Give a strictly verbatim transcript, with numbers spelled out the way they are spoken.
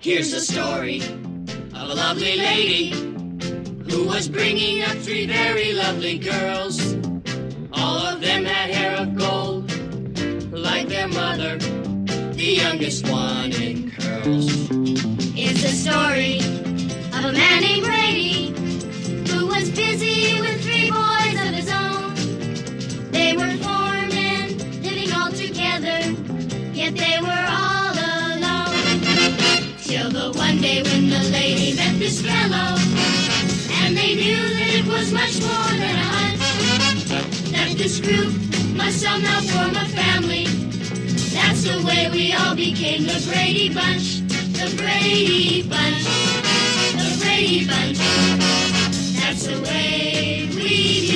Here's the story of a lovely lady who was bringing up three very lovely girls. All of them had hair of gold, like their mother, the youngest one in curls. It's the story of a man named Brady who was busy with three boys of his own. They were four men living all together, yet they were all alone. Till the one day when the lady met this fellow, and they knew that it was much more than a hunch, that this group must somehow form a family. That's the way we all became the Brady Bunch, the Brady Bunch, the Brady Bunch. That's the way we